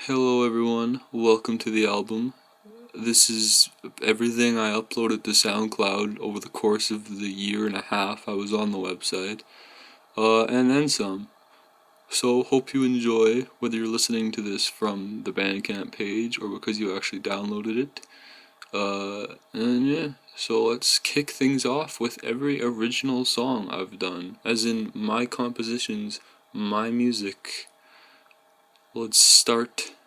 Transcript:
Hello everyone, welcome to the album. This is everything I uploaded to SoundCloud over the course of the year and a half I was on the website, and then some. So hope you enjoy, whether you're listening to this from the Bandcamp page or because you actually downloaded it. And yeah, so let's kick things off with every original song I've done, as in my compositions, my music. Let's start